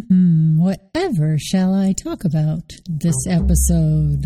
Whatever shall I talk about this episode?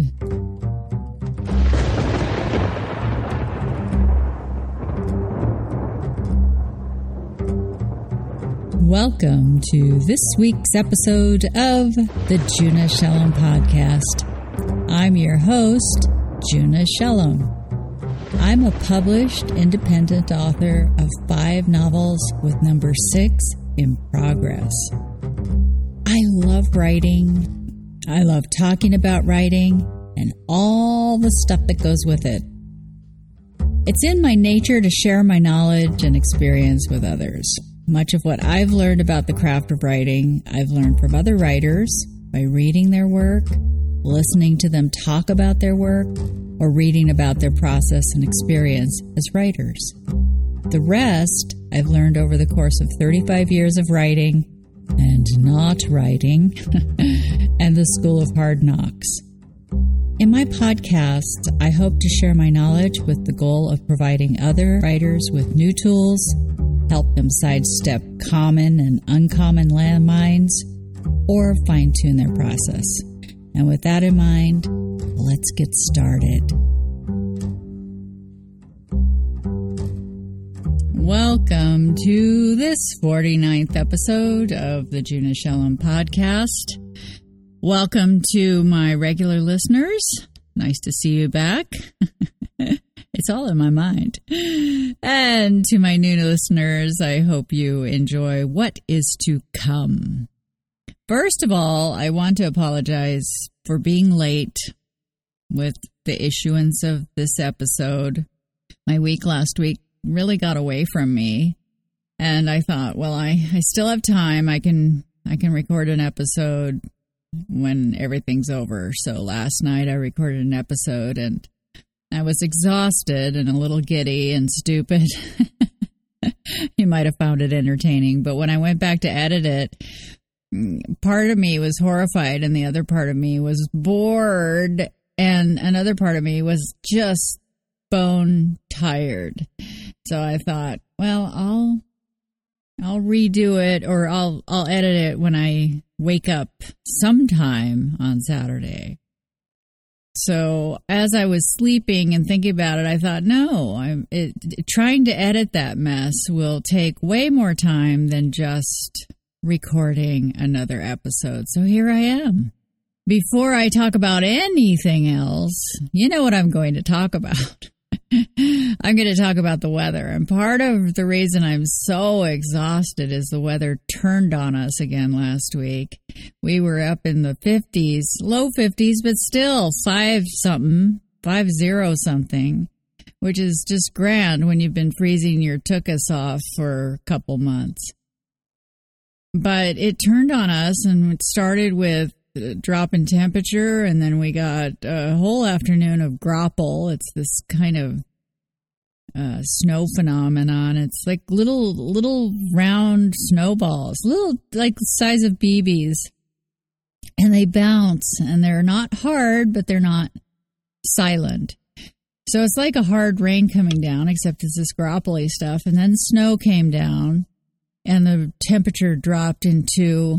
Welcome to this week's episode of the Juna Shalom Podcast. I'm your host, Juna Shalom. I'm a published independent author of 5 novels with number 6 in progress. I love writing. I love talking about writing and all the stuff that goes with it. It's in my nature to share my knowledge and experience with others. Much of what I've learned about the craft of writing, I've learned from other writers by reading their work, listening to them talk about their work, or reading about their process and experience as writers. The rest I've learned over the course of 35 years of writing and not writing and the School of Hard Knocks. In my podcast, I hope to share my knowledge with the goal of providing other writers with new tools, help them sidestep common and uncommon landmines, or fine-tune their process. And with that in mind, let's get started. Welcome to this 49th episode of the Juna Shalom Podcast. Welcome to my regular listeners. Nice to see you back. It's all in my mind. And to my new listeners, I hope you enjoy what is to come. First of all, I want to apologize for being late with the issuance of this episode. My week last week really got away from me, and I thought, well, I still have time. I can record an episode when everything's over. So last night I recorded an episode, and I was exhausted and a little giddy and stupid. You might have found it entertaining, but when I went back to edit it, part of me was horrified and the other part of me was bored and another part of me was just bone tired. So I thought, well, I'll redo it, or I'll edit it when I wake up sometime on Saturday. So as I was sleeping and thinking about it, I thought, no, trying to edit that mess will take way more time than just recording another episode. So here I am. Before I talk about anything else, you know what I'm going to talk about. I'm going to talk about the weather. And part of the reason I'm so exhausted is the weather turned on us again last week. We were up in the 50s, low 50s, but still 50 something, which is just grand when you've been freezing your tuchus off for a couple months. But it turned on us, and it started with a drop in temperature, and then we got a whole afternoon of grapple. It's this kind of snow phenomenon. It's like little round snowballs, little like the size of BBs, and they bounce, and they're not hard, but they're not silent. So it's like a hard rain coming down, except it's this grapply stuff, and then snow came down. And the temperature dropped into,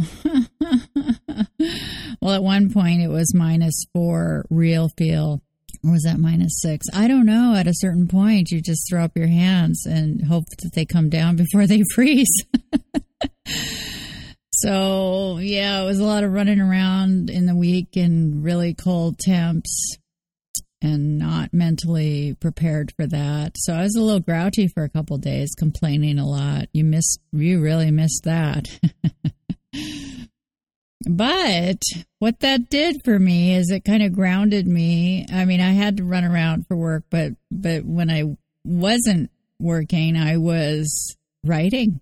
well, at one point it was -4 real feel. Or was that -6? I don't know. At a certain point, you just throw up your hands and hope that they come down before they freeze. So, yeah, it was a lot of running around in the week in really cold temps and not mentally prepared for that. So I was a little grouchy for a couple of days, complaining a lot. You really missed that. But what that did for me is it kind of grounded me. I mean, I had to run around for work, but when I wasn't working, I was writing.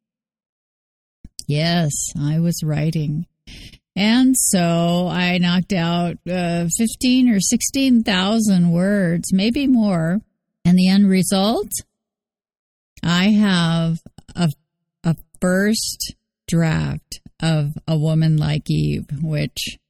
Yes, I was writing. And so I knocked out 15 or 16,000 words, maybe more. And the end result, I have a first draft of A Woman Like Eve, which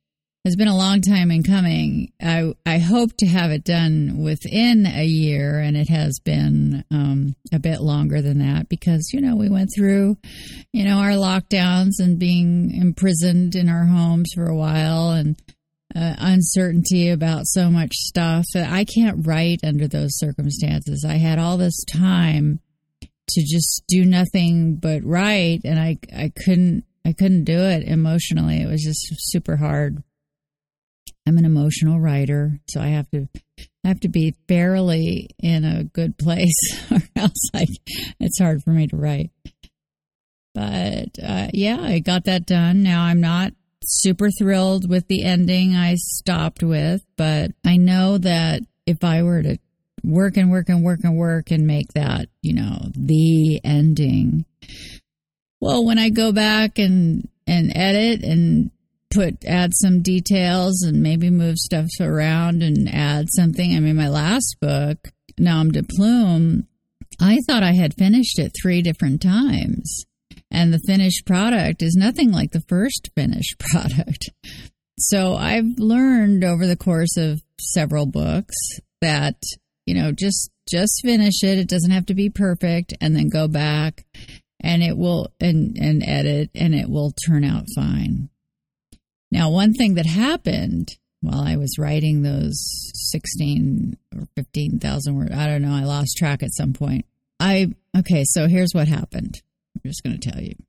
has been a long time in coming. I hope to have it done within a year, and it has been a bit longer than that because, we went through, our lockdowns and being imprisoned in our homes for a while and uncertainty about so much stuff. I can't write under those circumstances. I had all this time to just do nothing but write, and I couldn't do it emotionally. It was just super hard. I'm an emotional writer, so I have to be fairly in a good place, or else it's hard for me to write. But I got that done. Now I'm not super thrilled with the ending I stopped with, but I know that if I were to work and make that, the ending, well, when I go back and edit and add some details and maybe move stuff around and add something. I mean, my last book, Nom de Plume, I thought I had finished it 3 different times. And the finished product is nothing like the first finished product. So I've learned over the course of several books that, just finish it. It doesn't have to be perfect, and then go back and it will and edit, and it will turn out fine. Now, one thing that happened while I was writing those 16 or 15,000 words, I don't know, I lost track at some point. So here's what happened. I'm just going to tell you.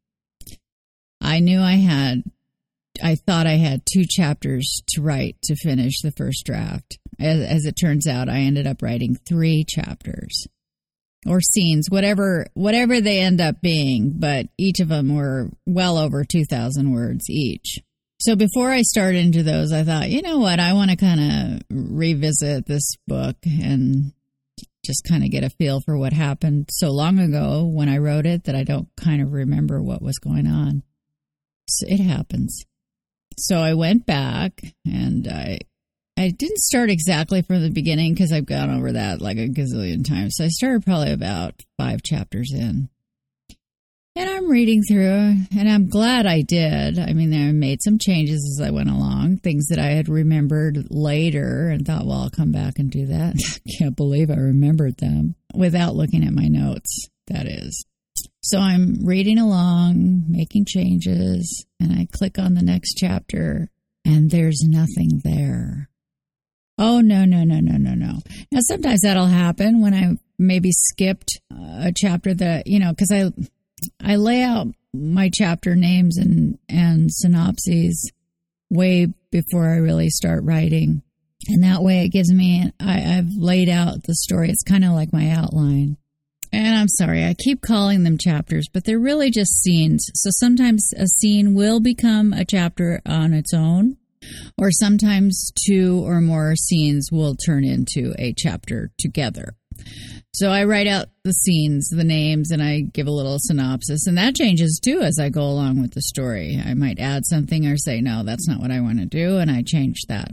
I thought I had 2 chapters to write to finish the first draft. As it turns out, I ended up writing 3 chapters or scenes, whatever they end up being, but each of them were well over 2,000 words each. So before I start into those, I thought, you know what, I want to kind of revisit this book and just kind of get a feel for what happened so long ago when I wrote it that I don't kind of remember what was going on. So it happens. So I went back, and I didn't start exactly from the beginning because I've gone over that like a gazillion times. So I started probably about 5 chapters in. And I'm reading through, and I'm glad I did. I mean, I made some changes as I went along, things that I had remembered later and thought, well, I'll come back and do that. Can't believe I remembered them without looking at my notes, that is. So I'm reading along, making changes, and I click on the next chapter, and there's nothing there. Oh, no. Now, sometimes that'll happen when I maybe skipped a chapter that, because I lay out my chapter names and synopses way before I really start writing. And that way it gives me, I've laid out the story. It's kind of like my outline. And I'm sorry, I keep calling them chapters, but they're really just scenes. So sometimes a scene will become a chapter on its own, or sometimes 2 or more scenes will turn into a chapter together. So I write out the scenes, the names, and I give a little synopsis. And that changes, too, as I go along with the story. I might add something or say, no, that's not what I want to do, and I change that.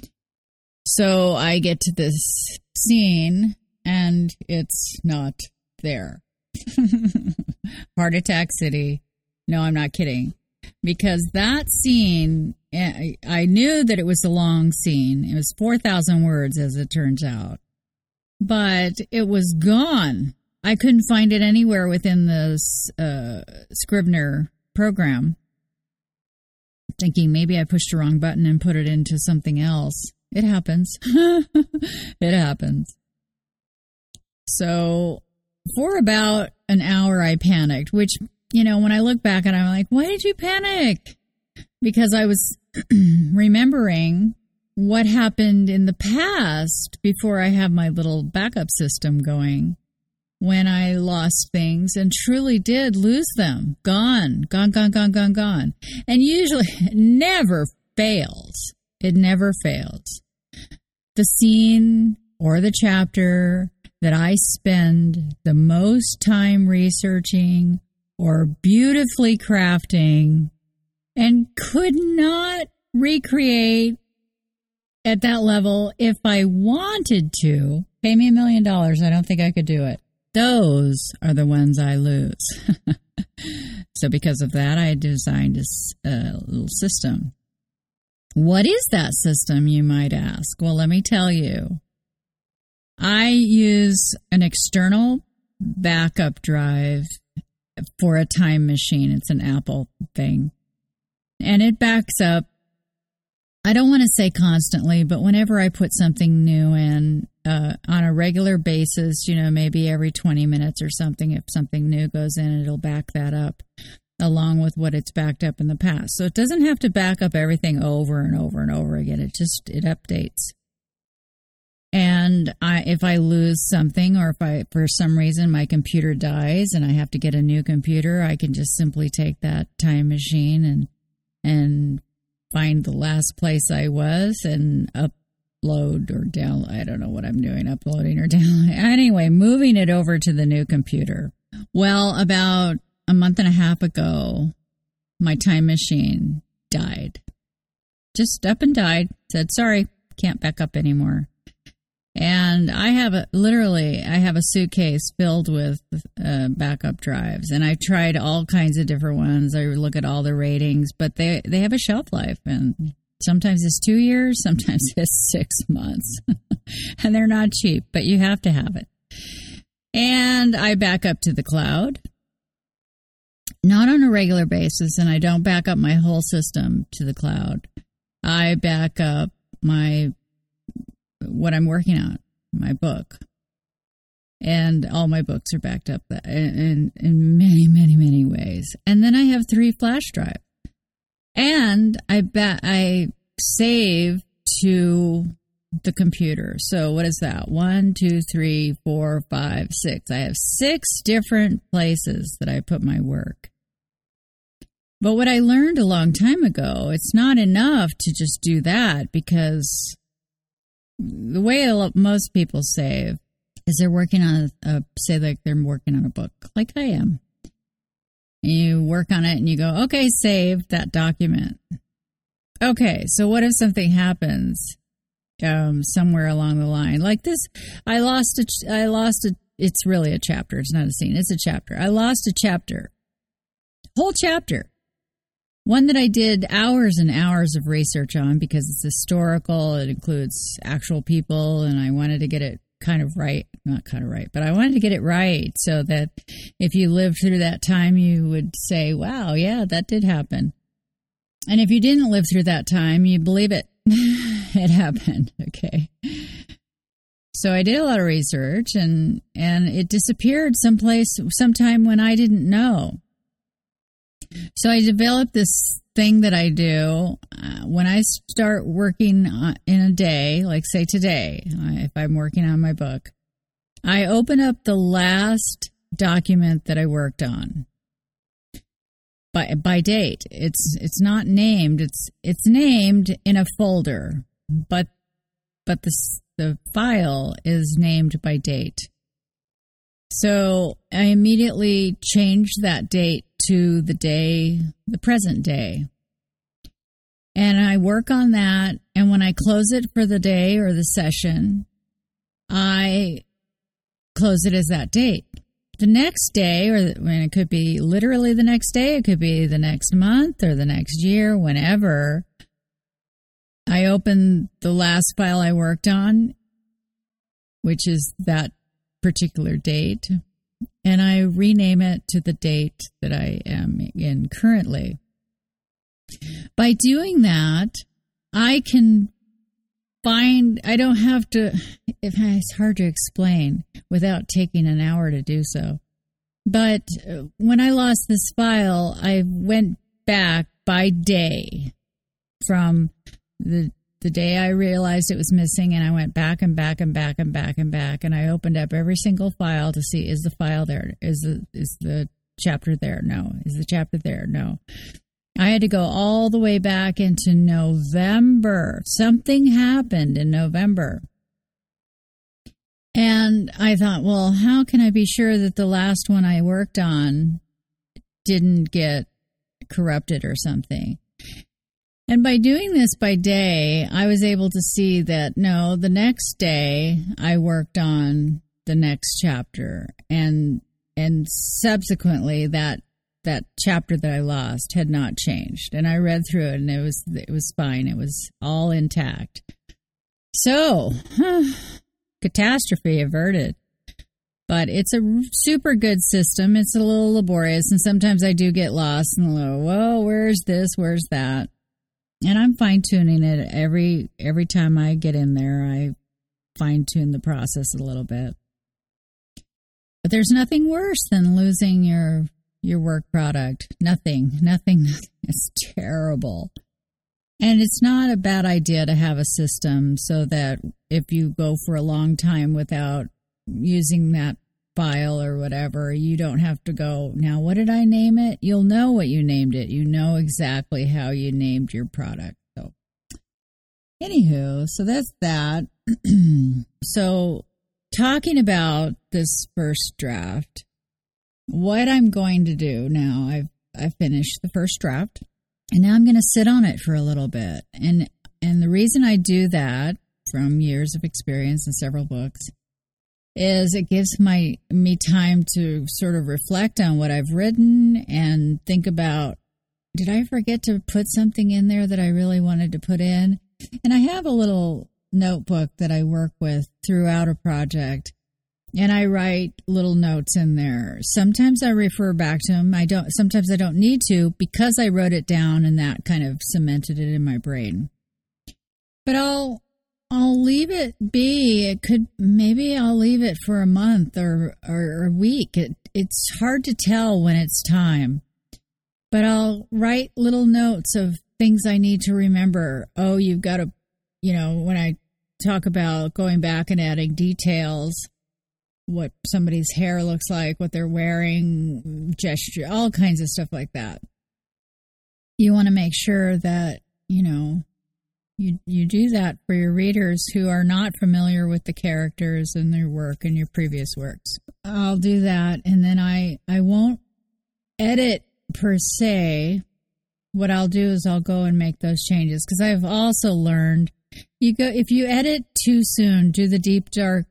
So I get to this scene, and it's not there. Heart Attack City. No, I'm not kidding. Because that scene, I knew that it was a long scene. It was 4,000 words, as it turns out. But it was gone. I couldn't find it anywhere within the Scrivener program. Thinking maybe I pushed the wrong button and put it into something else. It happens. It happens. So for about an hour, I panicked, which, when I look back and I'm like, why did you panic? Because I was remembering what happened in the past before I have my little backup system going when I lost things and truly did lose them. Gone. And usually it never fails. It never fails. The scene or the chapter that I spend the most time researching or beautifully crafting and could not recreate at that level if I wanted to. Pay me $1 million. I don't think I could do it. Those are the ones I lose. So because of that, I designed a little system. What is that system, you might ask? Well, let me tell you. I use an external backup drive for a time machine. It's an Apple thing. And it backs up, I don't want to say constantly, but whenever I put something new in on a regular basis, maybe every 20 minutes or something, if something new goes in, it'll back that up along with what it's backed up in the past. So it doesn't have to back up everything over and over and over again. It updates. And if I lose something, or if for some reason my computer dies and I have to get a new computer, I can just simply take that time machine and find the last place I was and upload or download. I don't know what I'm doing, uploading or downloading. Anyway, moving it over to the new computer. Well, about a month and a half ago, my time machine died. Just up and died. Said, sorry, can't back up anymore. And I have a suitcase filled with backup drives, and I've tried all kinds of different ones. I look at all the ratings, but they have a shelf life, and sometimes it's 2 years, sometimes it's 6 months, and they're not cheap, but you have to have it. And I back up to the cloud, not on a regular basis, and I don't back up my whole system to the cloud. I back up what I'm working on, my book. And all my books are backed up in many, many, many ways. And then I have 3 flash drives. And I save to the computer. So what is that? 1, 2, 3, 4, 5, 6. I have 6 different places that I put my work. But what I learned a long time ago, it's not enough to just do that, because the way most people save is they're working on say like they're working on a book, like I am. And you work on it and you go, okay, save that document. Okay, so what if something happens somewhere along the line? Like this, I lost it's really a chapter. It's not a scene. It's a chapter. I lost a chapter. Whole chapter. One that I did hours and hours of research on because it's historical. It includes actual people, and I wanted to get it kind of right. Not kind of right, but I wanted to get it right so that if you lived through that time, you would say, wow, yeah, that did happen. And if you didn't live through that time, you believe it. It happened, okay? So I did a lot of research, and it disappeared sometime when I didn't know. So I developed this thing that I do when I start working in a day, like say today, if I'm working on my book, I open up the last document that I worked on by date. It's not named. It's named in a folder, but the file is named by date. So I immediately changed that date to the present day. And I work on that, and when I close it for the day or the session, I close it as that date. The next day, it could be literally the next day, it could be the next month or the next year, whenever, I open the last file I worked on, which is that particular date, and I rename it to the date that I am in currently. By doing that, I don't have to, it's hard to explain without taking an hour to do so. But when I lost this file, I went back by day from the day I realized it was missing, and I went back and back and back and back and back, and I opened up every single file to see, is the file there? Is the chapter there? No. Is the chapter there? No. I had to go all the way back into November. Something happened in November. And I thought, well, how can I be sure that the last one I worked on didn't get corrupted or something? And by doing this by day, I was able to see that, no, the next day I worked on the next chapter. And subsequently that that chapter that I lost had not changed. And I read through it, and it was fine. It was all intact. So, catastrophe averted. But it's a super good system. It's a little laborious, and sometimes I do get lost and a little, whoa, where's this, where's that? And I'm fine-tuning it every time I get in there. I fine-tune the process a little bit. But there's nothing worse than losing your work product. Nothing. It's terrible. And it's not a bad idea to have a system so that if you go for a long time without using that file or whatever, you don't have to go, now what did I name it? You'll know what you named it. You know exactly how you named your product. So, anywho, so that's that. So, talking about this first draft, what I'm going to do now, I've finished the first draft, and now I'm going to sit on it for a little bit. And the reason I do that, from years of experience and several books, is it gives me time to sort of reflect on what I've written and think about, did I forget to put something in there that I really wanted to put in? And I have a little notebook that I work with throughout a project, and I write little notes in there. Sometimes I refer back to them. Sometimes I don't need to, because I wrote it down and that kind of cemented it in my brain. But I'll leave it be. Maybe I'll leave it for a month or a week. It's hard to tell when it's time. But I'll write little notes of things I need to remember. Oh, you've got to, when I talk about going back and adding details, what somebody's hair looks like, what they're wearing, gesture, all kinds of stuff like that. You want to make sure that, you do that for your readers who are not familiar with the characters and their work and your previous works. I'll do that, and then I won't edit per se. What I'll do is I'll go and make those changes, because I've also learned if you edit too soon, do the deep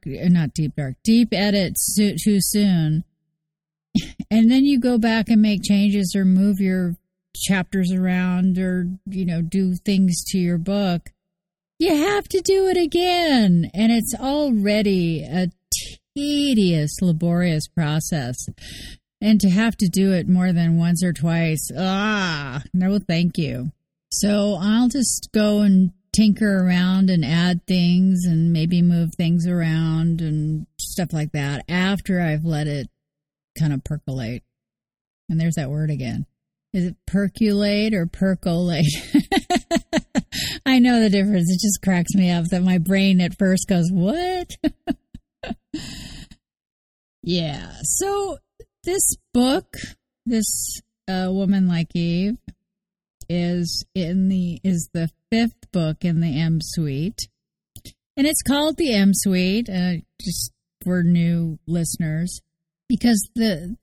edit too soon, and then you go back and make changes or move your chapters around or, do things to your book, you have to do it again. And it's already a tedious, laborious process. And to have to do it more than once or twice, no thank you. So I'll just go and tinker around and add things and maybe move things around and stuff like that after I've let it kind of percolate. And there's that word again. Is it percolate or percolate? I know the difference. It just cracks me up that my brain at first goes, what? Yeah. So this book, this Woman Like Eve, is the fifth book in the M Suite. And it's called the M Suite, just for new listeners, because the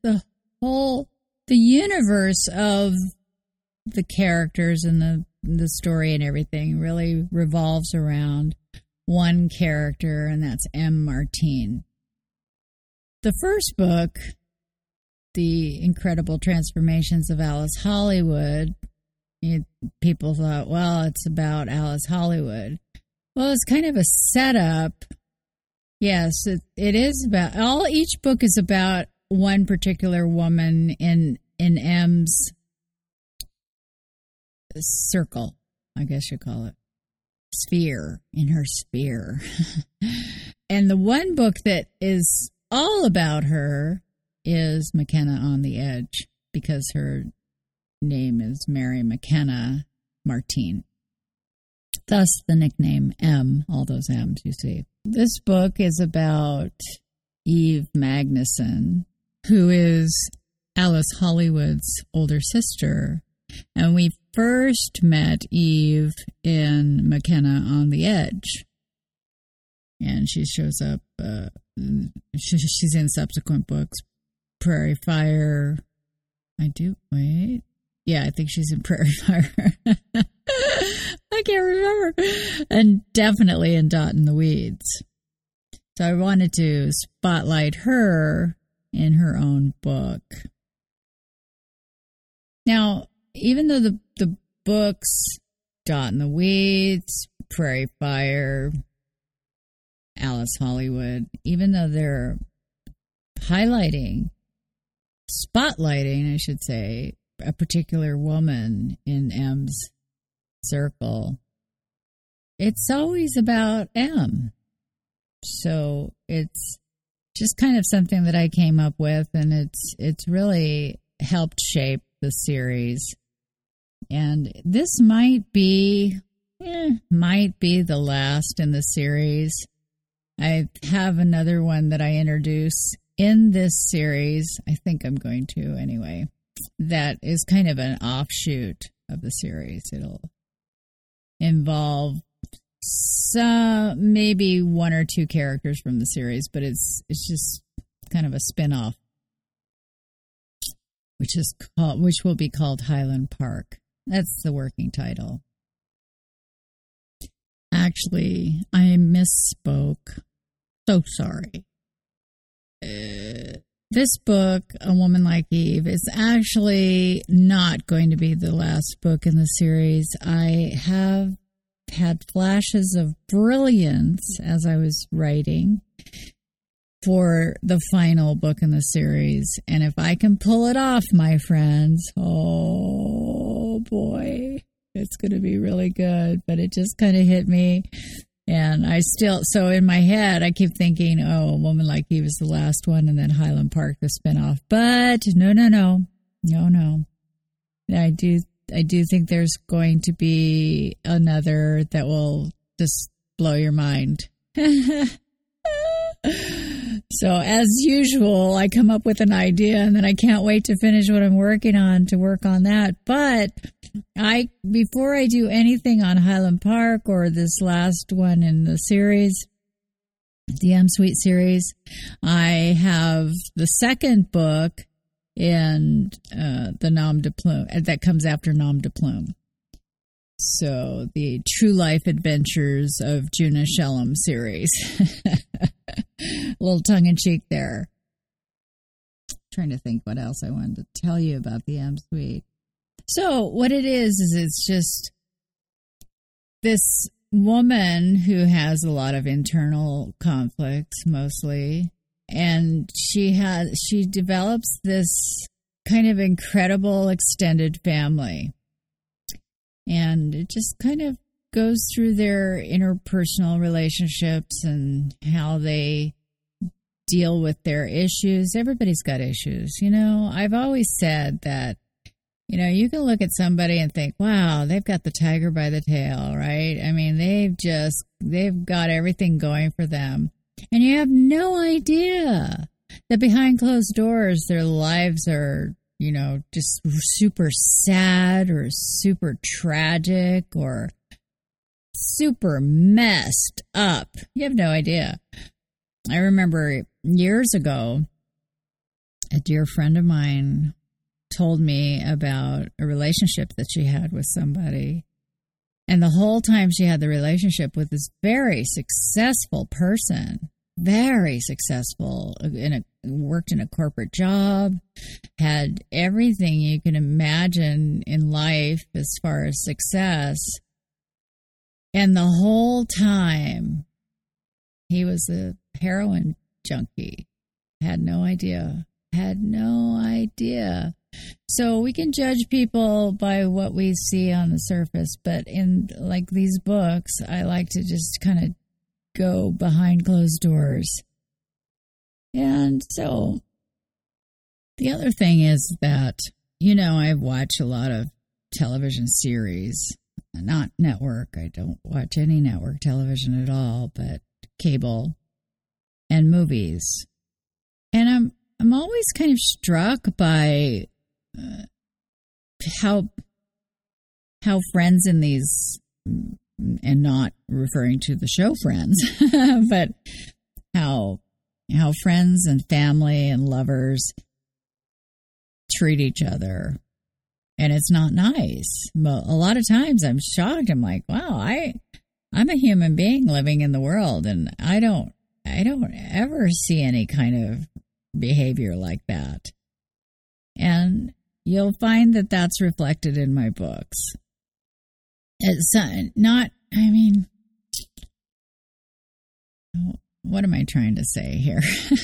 universe of the characters and the story and everything really revolves around one character, and that's M. Martine. The first book, The Incredible Transformations of Alice Hollywood, people thought, well, it's about Alice Hollywood. Well, it's kind of a setup. Yes, it is about, each book is about one particular woman in M's circle, I guess you call it. Sphere, in her sphere. And the one book that is all about her is McKenna on the Edge, because her name is Mary McKenna Martine. Thus the nickname M, all those M's you see. This book is about Eve Magnuson, who is Alice Hollywood's older sister. And we first met Eve in McKenna on the Edge. And she shows up, she's in subsequent books, Prairie Fire. Yeah, I think she's in Prairie Fire. I can't remember. And definitely in Dot in the Weeds. So I wanted to spotlight her in her own book. Now, even though the books, Dot in the Weeds, Prairie Fire, Alice Hollywood, even though they're spotlighting, I should say, a particular woman in M's circle, it's always about M. So it's just kind of something that I came up with, and it's really helped shape the series. And this might be the last in the series. I have another one that I introduce in this series. I think I'm going to anyway. That is kind of an offshoot of the series. It'll involve maybe one or two characters from the series, but it's just kind of a spin-off, which will be called Highland Park. That's the working title. Actually, I misspoke. So sorry. This book, A Woman Like Eve, is actually not going to be the last book in the series. I have had flashes of brilliance as I was writing for the final book in the series. And if I can pull it off, my friends, oh boy, it's going to be really good. But it just kind of hit me. And so in my head, I keep thinking, A Woman Like Eve is the last one, and then Highland Park, the spinoff. But no. I do think there's going to be another that will just blow your mind. So as usual, I come up with an idea, and then I can't wait to finish what I'm working on to work on that. But before I do anything on Highland Park or this last one in the series, the M Suite series, I have the second book in the Nom de Plume that comes after Nom de Plume. So the True Life Adventures of Juna Shellam series. A little tongue-in-cheek there. Trying to think what else I wanted to tell you about the M Suite. So what it is it's just this woman who has a lot of internal conflicts mostly, and she develops this kind of incredible extended family. And it just kind of goes through their interpersonal relationships and how they deal with their issues. Everybody's got issues. I've always said that, you can look at somebody and think, wow, they've got the tiger by the tail, right? I mean, they've got everything going for them. And you have no idea that behind closed doors, their lives are, just super sad or super tragic or super messed up. You have no idea. I remember years ago, a dear friend of mine told me about a relationship that she had with somebody. And the whole time she had the relationship with this very successful person, very successful, worked in a corporate job, had everything you can imagine in life as far as success. And the whole time, he was a heroin junkie. Had no idea. So we can judge people by what we see on the surface, but in like these books, I like to just kind of go behind closed doors. And so the other thing is that, I watch a lot of television series, not network. I don't watch any network television at all, but cable and movies. And I'm always kind of struck by how friends in these, and not referring to the show Friends, but how friends and family and lovers treat each other. And it's not nice. But a lot of times I'm shocked. I'm like, wow, I'm a human being living in the world, and I don't ever see any kind of behavior like that. And, you'll find that that's reflected in my books. It's not, I mean, what am I trying to say here?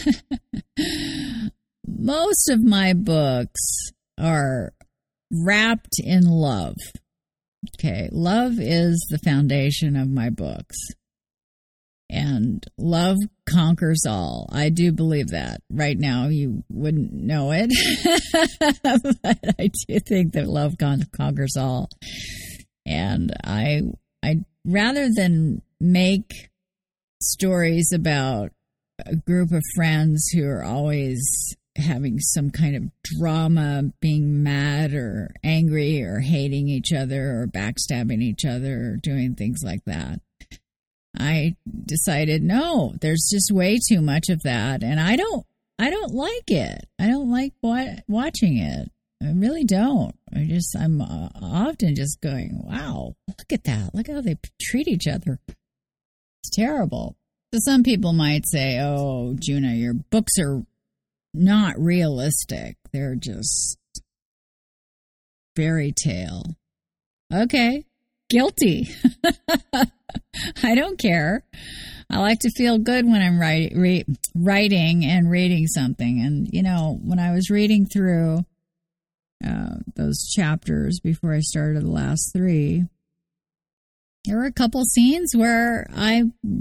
Most of my books are wrapped in love. Okay, love is the foundation of my books. And love conquers all. I do believe that. Right now, you wouldn't know it. But I do think that love conquers all. And I rather than make stories about a group of friends who are always having some kind of drama, being mad or angry or hating each other or backstabbing each other or doing things like that, I decided, no, there's just way too much of that, and I don't like it. I don't like watching it. I really don't. I'm often just going, wow, look at that. Look how they treat each other. It's terrible. So some people might say, oh, Juna, your books are not realistic. They're just fairy tale. Okay, guilty. I don't care. I like to feel good when I'm writing and reading something. And, you know, when I was reading through those chapters before I started the last 3, there were a couple scenes where I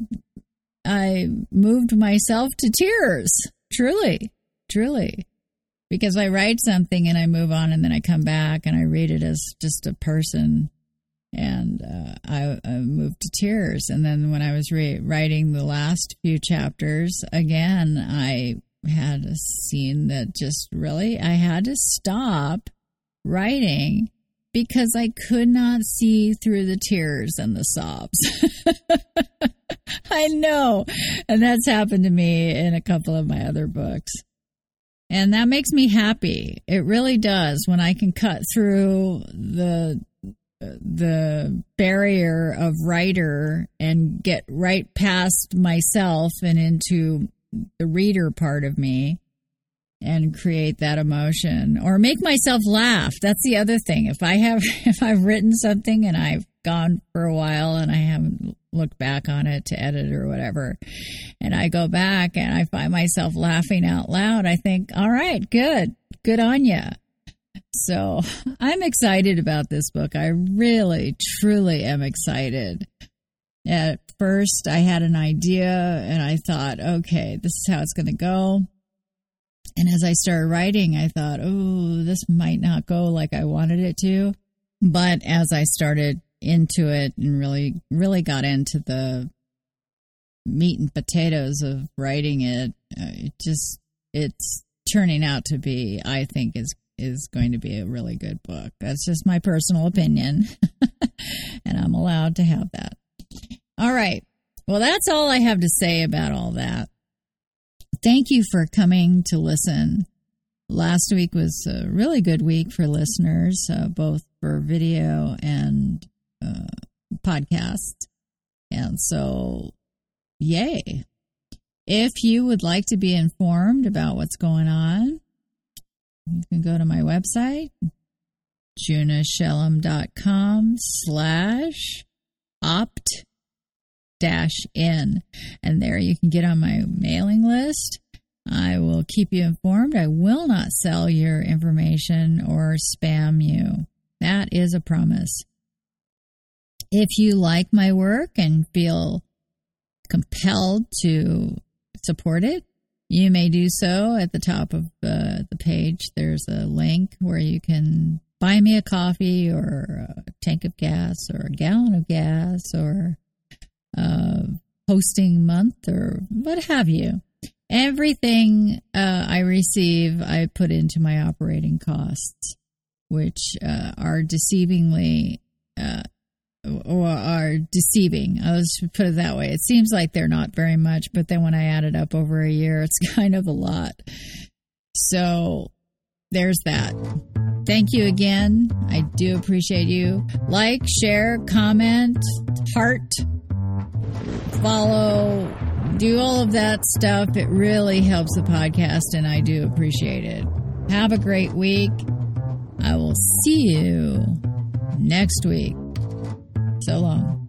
moved myself to tears. Truly. Because I write something and I move on and then I come back and I read it as just a person. And I moved to tears. And then when I was writing the last few chapters, again, I had a scene that just really, I had to stop writing because I could not see through the tears and the sobs. I know. And that's happened to me in a couple of my other books. And that makes me happy. It really does. When I can cut through the barrier of writer and get right past myself and into the reader part of me and create that emotion or make myself laugh. That's the other thing. If I've written something and I've gone for a while and I haven't looked back on it to edit or whatever, and I go back and I find myself laughing out loud, I think, all right, good on ya. So I'm excited about this book. I really, truly am excited. At first, I had an idea and I thought, okay, this is how it's going to go. And as I started writing, I thought, oh, this might not go like I wanted it to. But as I started into it and really got into the meat and potatoes of writing it, it's turning out to be, I think, is going to be a really good book. That's just my personal opinion, and I'm allowed to have that. All right. Well, that's all I have to say about all that. Thank you for coming to listen. Last week was a really good week for listeners, both for video and podcast. And so, yay. If you would like to be informed about what's going on, you can go to my website, junashellam.com/opt-in. And there you can get on my mailing list. I will keep you informed. I will not sell your information or spam you. That is a promise. If you like my work and feel compelled to support it, you may do so at the top of the page. There's a link where you can buy me a coffee or a tank of gas or a gallon of gas or a hosting month or what have you. Everything I receive, I put into my operating costs, which are deceivingly or are deceiving. I'll just put it that way. It seems like they're not very much, but then when I add it up over a year, it's kind of a lot. So there's that. Thank you again. I do appreciate you. Like, share, comment, heart, follow, do all of that stuff. It really helps the podcast, and I do appreciate it. Have a great week. I will see you next week. So long.